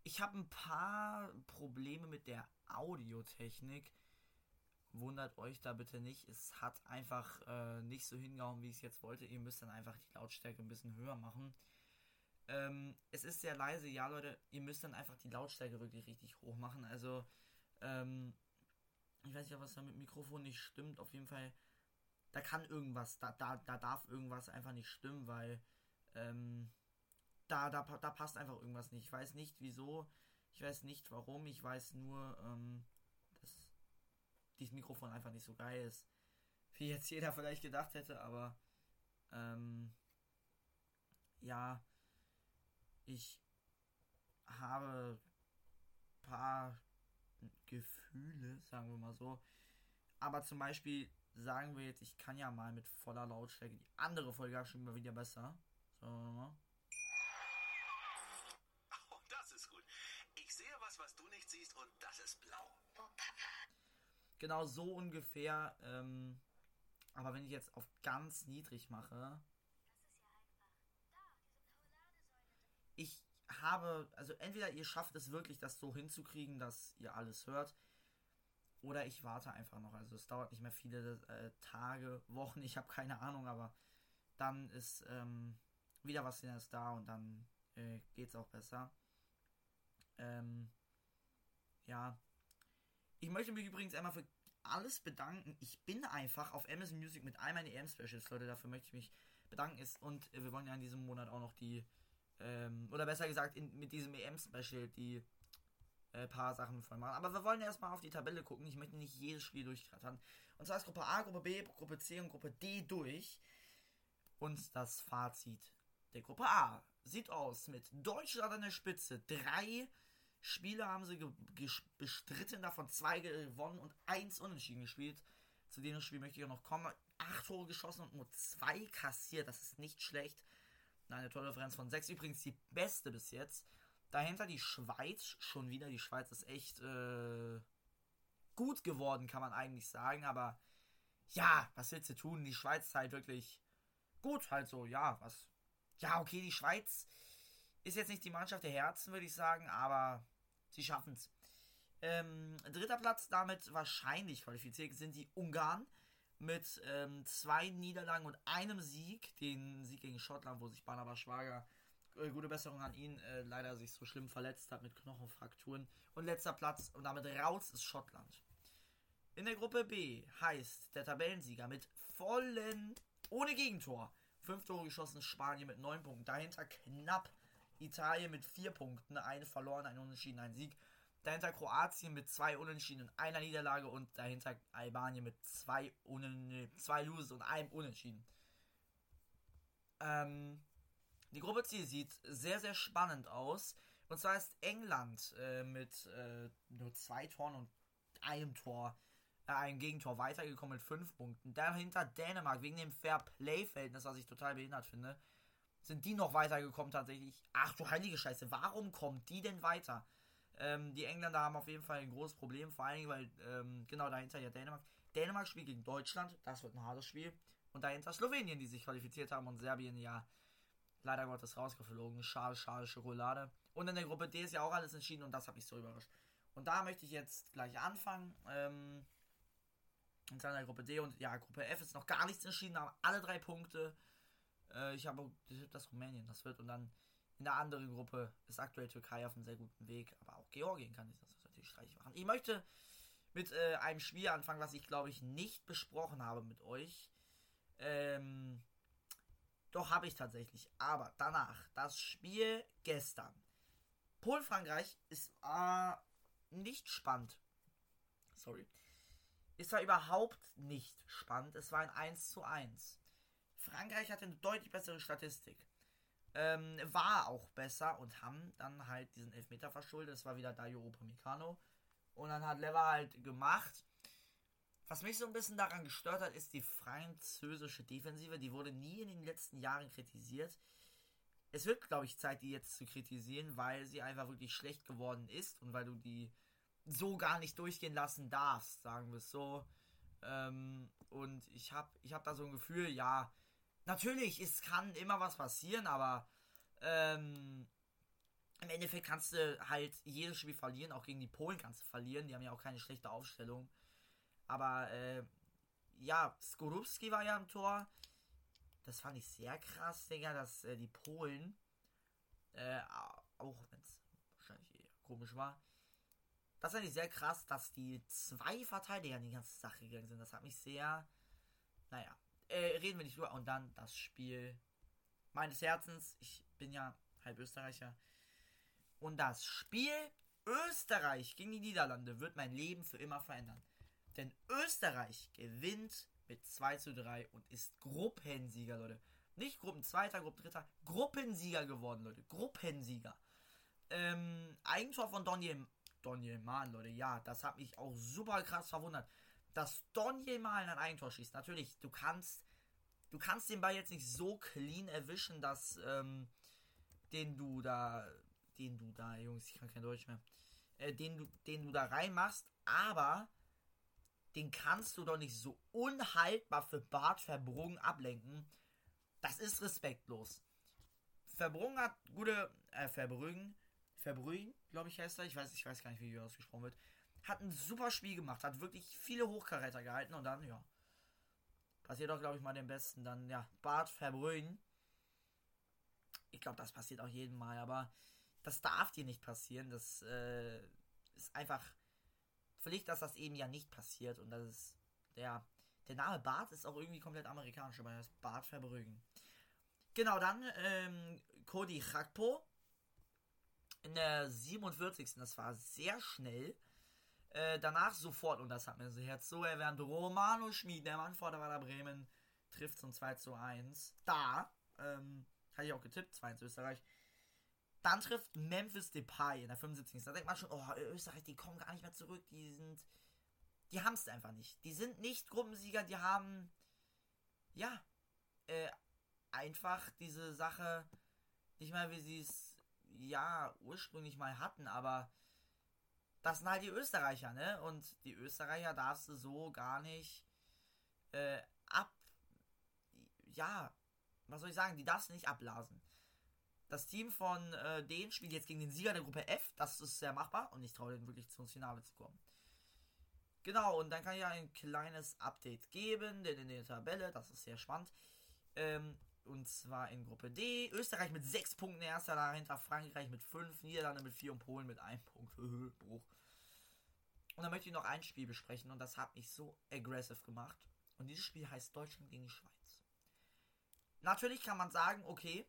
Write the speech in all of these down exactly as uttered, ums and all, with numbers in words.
ich habe ein paar Probleme mit der Audiotechnik. Wundert euch da bitte nicht. Es hat einfach äh, nicht so hingehauen, wie ich es jetzt wollte. Ihr müsst dann einfach die Lautstärke ein bisschen höher machen. Ähm, es ist sehr leise, ja Leute, ihr müsst dann einfach die Lautstärke wirklich richtig hoch machen. Also, ähm, ich weiß nicht, was da mit dem Mikrofon nicht stimmt. Auf jeden Fall, da kann irgendwas, da, da, da darf irgendwas einfach nicht stimmen, weil ähm, da, da, da passt einfach irgendwas nicht. Ich weiß nicht wieso, ich weiß nicht warum, ich weiß nur, ähm, dass dieses Mikrofon einfach nicht so geil ist, wie jetzt jeder vielleicht gedacht hätte, aber ähm, ja, ich habe ein paar Gefühle, sagen wir mal so. Aber zum Beispiel sagen wir jetzt, ich kann ja mal mit voller Lautstärke die andere Folge schon mal wieder besser. So, mal. Oh, das ist gut. Ich sehe was, was du nicht siehst, und das ist blau. Genau so ungefähr. Ähm, aber wenn ich jetzt auf ganz niedrig mache, ich habe, also entweder ihr schafft es wirklich, das so hinzukriegen, dass ihr alles hört, oder ich warte einfach noch. Also es dauert nicht mehr viele äh, Tage, Wochen, ich habe keine Ahnung, aber dann ist ähm, wieder was Neues da und dann äh, geht's auch besser. Ähm, ja. Ich möchte mich übrigens einmal für alles bedanken. Ich bin einfach auf Amazon Music mit all meinen E M-Specials, Leute, dafür möchte ich mich bedanken. Ist, und äh, wir wollen ja in diesem Monat auch noch die, ähm, oder besser gesagt, in, mit diesem E M-Special die äh, paar Sachen voll machen. Aber wir wollen erstmal auf die Tabelle gucken. Ich möchte nicht jedes Spiel durchkrattern. Und zwar ist Gruppe A, Gruppe B, Gruppe C und Gruppe D durch. Und das Fazit der Gruppe A sieht aus mit Deutschland an der Spitze. Drei Spiele haben sie bestritten, davon zwei gewonnen und eins unentschieden gespielt. Zu dem Spiel möchte ich auch noch kommen. Acht Tore geschossen und nur zwei kassiert. Das ist nicht schlecht. Eine tolle Differenz von sechs. Übrigens die beste bis jetzt. Dahinter die Schweiz. Schon wieder. Die Schweiz ist echt äh, gut geworden, kann man eigentlich sagen. Aber ja, was willst du tun? Die Schweiz ist halt wirklich gut. Halt so, ja, was. Ja, okay, die Schweiz ist jetzt nicht die Mannschaft der Herzen, würde ich sagen, aber sie schaffen es. Ähm, dritter Platz damit wahrscheinlich qualifiziert sind die Ungarn mit ähm, zwei Niederlagen und einem Sieg. Den Sieg gegen Schottland, wo sich Barnabas Schwager, äh, gute Besserung an ihn, äh, leider sich so schlimm verletzt hat mit Knochenfrakturen. Und letzter Platz und damit raus ist Schottland. In der Gruppe B heißt der Tabellensieger mit vollen, ohne Gegentor, fünf Tore geschossen, Spanien mit neun Punkten. Dahinter knapp Italien mit vier Punkten, eine verloren, ein Unentschieden, ein Sieg. Dahinter Kroatien mit zwei Unentschieden und einer Niederlage und dahinter Albanien mit zwei, Unen zwei Loses und einem Unentschieden. Ähm, die Gruppe C sieht sehr, sehr spannend aus. Und zwar ist England äh, mit äh, nur zwei Toren und einem Tor, äh, einem Gegentor weitergekommen mit fünf Punkten. Dahinter Dänemark wegen dem Fair-Play-Verhältnis, was ich total behindert finde. Sind die noch weitergekommen tatsächlich? Ach du heilige Scheiße, warum kommt die denn weiter? Ähm, die Engländer haben auf jeden Fall ein großes Problem, vor allen Dingen, weil, ähm, genau dahinter ja Dänemark. Dänemark spielt gegen Deutschland, das wird ein hartes Spiel. Und dahinter Slowenien, die sich qualifiziert haben, und Serbien ja leider Gottes rausgeflogen. Schade, schade, Schokolade. Und in der Gruppe D ist ja auch alles entschieden und das hat mich so überrascht. Und da möchte ich jetzt gleich anfangen. Ähm, in der Gruppe D und ja, Gruppe F ist noch gar nichts entschieden, aber alle drei Punkte. Ich habe das Rumänien, das wird. Und dann in der anderen Gruppe ist aktuell Türkei auf einem sehr guten Weg. Aber auch Georgien kann sich das natürlich streitig machen. Ich möchte mit äh, einem Spiel anfangen, was ich glaube ich nicht besprochen habe mit euch. Ähm, doch habe ich tatsächlich. Aber danach, das Spiel gestern. Polen-Frankreich ist äh, nicht spannend. Sorry. Ist da überhaupt nicht spannend. Es war ein eins zu eins. Frankreich hatte eine deutlich bessere Statistik. Ähm, war auch besser und haben dann halt diesen Elfmeter verschuldet. Das war wieder Dayo Upamecano. Und dann hat Lever halt gemacht. Was mich so ein bisschen daran gestört hat, ist die französische Defensive. Die wurde nie in den letzten Jahren kritisiert. Es wird, glaube ich, Zeit, die jetzt zu kritisieren, weil sie einfach wirklich schlecht geworden ist und weil du die so gar nicht durchgehen lassen darfst, sagen wir es so. Ähm, und ich habe ich hab da so ein Gefühl, ja, natürlich, es kann immer was passieren, aber ähm, im Endeffekt kannst du halt jedes Spiel verlieren, auch gegen die Polen kannst du verlieren, die haben ja auch keine schlechte Aufstellung. Aber, äh, ja, Skorupski war ja im Tor. Das fand ich sehr krass, Digga, dass äh, die Polen, äh, auch wenn es wahrscheinlich eher komisch war, das fand ich sehr krass, dass die zwei Verteidiger in die ganze Sache gegangen sind. Das hat mich sehr, naja, äh, reden wir nicht drüber. Und dann das Spiel meines Herzens. Ich bin ja halb Österreicher. Und das Spiel Österreich gegen die Niederlande wird mein Leben für immer verändern. Denn Österreich gewinnt mit zwei zu drei und ist Gruppensieger, Leute. Nicht Gruppenzweiter, Gruppendritter, Gruppensieger geworden, Leute. Gruppensieger. Ähm, Eigentor von Doniel, Doniel Mahn, Leute. Ja, das hat mich auch super krass verwundert. Dass Doniel Mahn ein Eigentor schießt. Natürlich, du kannst, du kannst den Ball jetzt nicht so clean erwischen, dass, ähm, den du da, den du da, Jungs, ich kann kein Deutsch mehr, äh, den du, den du da reinmachst, aber den kannst du doch nicht so unhaltbar für Bart Verbruggen ablenken. Das ist respektlos. Verbruggen hat gute, äh, Verbruggen, Verbruggen, glaube ich heißt er, ich weiß, ich weiß gar nicht, wie die ausgesprochen wird, hat ein super Spiel gemacht, hat wirklich viele Hochkaräter gehalten und dann, ja, passiert auch, glaube ich, mal den Besten, dann, ja, Bart Verbruggen. Ich glaube, das passiert auch jedem Mal, aber das darf dir nicht passieren, das, äh, ist einfach Pflicht, dass das eben ja nicht passiert und das ist, der, der Name Bart ist auch irgendwie komplett amerikanisch, aber er ist Bart Verbruggen. Genau, dann, ähm, Cody Gakpo in der siebenundvierzigsten Das war sehr schnell. Äh, danach sofort, und das hat mir das Herz so erwärmt, Romano Schmid, der Mann vor der Werder Bremen, trifft zum zwei zu eins. Da, ähm, hatte ich auch getippt, zwei eins Österreich. Dann trifft Memphis Depay in der fünfundsiebzigsten Da denkt man schon, oh, Österreich, die kommen gar nicht mehr zurück, die sind, die haben es einfach nicht. Die sind nicht Gruppensieger, die haben, ja, äh, einfach diese Sache nicht mehr, wie sie es, ja, ursprünglich mal hatten, aber das sind halt die Österreicher, ne? Und die Österreicher darfst du so gar nicht äh, ab, ja, was soll ich sagen, die darfst du nicht abblasen. Das Team von äh, denen spielt jetzt gegen den Sieger der Gruppe F, das ist sehr machbar und ich traue denen wirklich ins Finale zu kommen. Genau, und dann kann ich ein kleines Update geben, denn in der Tabelle, das ist sehr spannend, ähm, und zwar in Gruppe D, Österreich mit sechs Punkten erster, dahinter Frankreich mit fünf, Niederlande mit vier und Polen mit einem Punkt. Bruch. Und dann möchte ich noch ein Spiel besprechen und das hat mich so aggressive gemacht. Und dieses Spiel heißt Deutschland gegen die Schweiz. Natürlich kann man sagen, okay,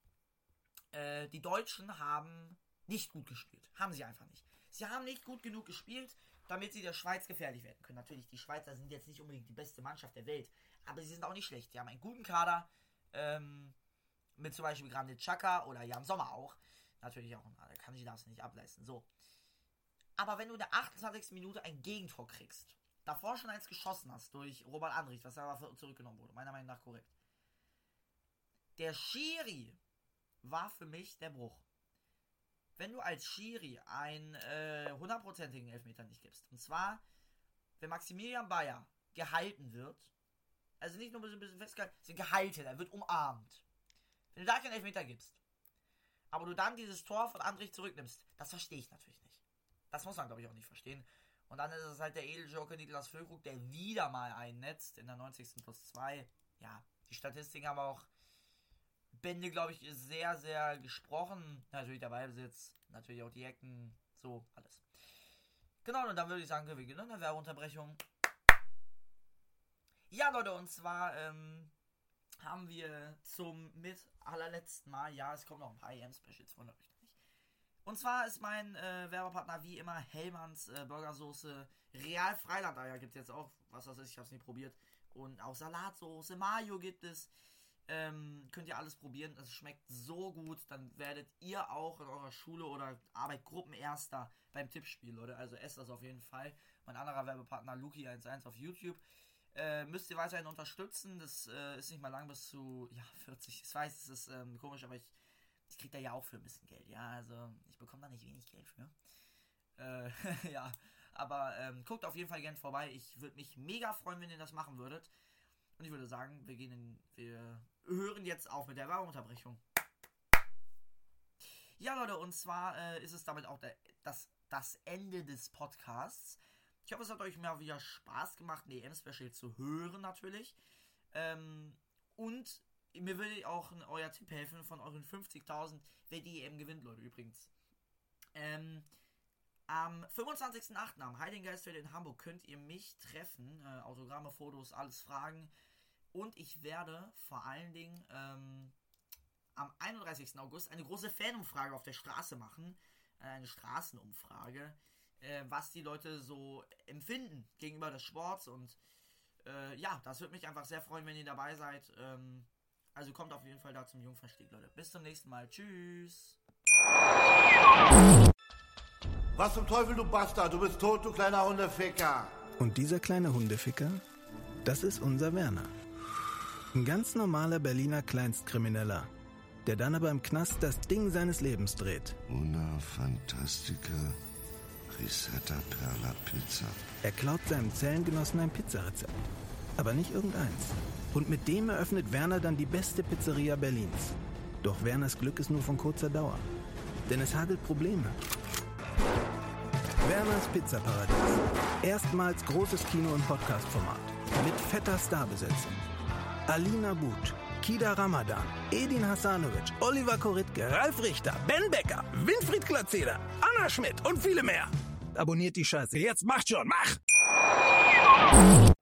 äh, die Deutschen haben nicht gut gespielt. Haben sie einfach nicht. Sie haben nicht gut genug gespielt, damit sie der Schweiz gefährlich werden können. Natürlich, die Schweizer sind jetzt nicht unbedingt die beste Mannschaft der Welt, aber sie sind auch nicht schlecht. Die haben einen guten Kader, ähm, mit zum Beispiel Granit Xhaka oder Jan Sommer auch. Natürlich auch, der kann sich das nicht ableisten. So. Aber wenn du in der achtundzwanzigsten Minute ein Gegentor kriegst, davor schon eins geschossen hast durch Robert Andrich, was aber zurückgenommen wurde, meiner Meinung nach korrekt. Der Schiri war für mich der Bruch. Wenn du als Schiri einen äh, hundertprozentigen Elfmeter nicht gibst, und zwar, wenn Maximilian Bayer gehalten wird, also nicht nur ein bisschen festgehalten, sondern gehalten, er wird umarmt. Wenn du da keinen Elfmeter gibst, aber du dann dieses Tor von Andrich zurücknimmst, das verstehe ich natürlich nicht. Das muss man, glaube ich, auch nicht verstehen. Und dann ist es halt der Edeljoker Niklas Füllkrug, der wieder mal einnetzt in der neunzigsten plus zwei. Ja, die Statistiken haben auch Bände, glaube ich, sehr, sehr gesprochen. Natürlich der Ballbesitz, natürlich auch die Ecken, so, alles. Genau, und dann würde ich sagen, wir beginnen eine Werbeunterbrechung. Ja, Leute, und zwar ähm, haben wir zum mit allerletzten Mal, ja, es kommen noch ein paar E M-Specials, wundert euch nicht. Und zwar ist mein äh, Werbepartner wie immer Hellmanns äh, Burgersoße. Real Freilandeier gibt es jetzt auch, was das ist, ich habe es nie probiert. Und auch Salatsoße, Mayo gibt es. Ähm, könnt ihr alles probieren, es schmeckt so gut, dann werdet ihr auch in eurer Schule oder Arbeit Gruppenerster beim Tippspiel, Leute. Also esst das auf jeden Fall. Mein anderer Werbepartner Luki eins eins auf YouTube. Äh, müsst ihr weiterhin unterstützen. Das äh, ist nicht mal lang bis zu ja, vierzig. Ich weiß, es ist ähm, komisch, aber ich, ich krieg da ja auch für ein bisschen Geld. Ja, also ich bekomme da nicht wenig Geld für. Äh, ja, aber ähm, guckt auf jeden Fall gerne vorbei. Ich würde mich mega freuen, wenn ihr das machen würdet. Und ich würde sagen, wir gehen in, wir hören jetzt auf mit der Werbeunterbrechung. Ja, Leute, und zwar äh, ist es damit auch der, das, das Ende des Podcasts. Ich hoffe, es hat euch mal wieder Spaß gemacht, ein E M-Special zu hören, natürlich. Ähm, und mir würde auch euer Tipp helfen von euren fünfzigtausend, wer die E M gewinnt, Leute, übrigens. Ähm, am fünfundzwanzigsten achten am Heiligen Geistfeld in Hamburg könnt ihr mich treffen, äh, Autogramme, Fotos, alles fragen. Und ich werde vor allen Dingen ähm, am einunddreißigsten August eine große Fanumfrage auf der Straße machen. Äh, eine Straßenumfrage, äh, was die Leute so empfinden gegenüber des Sports. Und äh, ja, das würde mich einfach sehr freuen, wenn ihr dabei seid. Ähm, also kommt auf jeden Fall da zum Jungfernstieg, Leute. Bis zum nächsten Mal. Tschüss. Was zum Teufel, du Bastard? Du bist tot, du kleiner Hundeficker. Und dieser kleine Hundeficker, das ist unser Werner. Ein ganz normaler Berliner Kleinstkrimineller, der dann aber im Knast das Ding seines Lebens dreht. Una fantastica risetta per la pizza. Er klaut seinem Zellengenossen ein Pizzarezept. Aber nicht irgendeins. Und mit dem eröffnet Werner dann die beste Pizzeria Berlins. Doch Werners Glück ist nur von kurzer Dauer. Denn es hagelt Probleme. Werners Pizzaparadies. Erstmals großes Kino- und Podcast-Format. Mit fetter Starbesetzung. Alina But, Kida Ramadan, Edin Hasanovic, Oliver Koritke, Ralf Richter, Ben Becker, Winfried Glatzeder, Anna Schmidt und viele mehr. Abonniert die Scheiße. Jetzt macht schon, mach!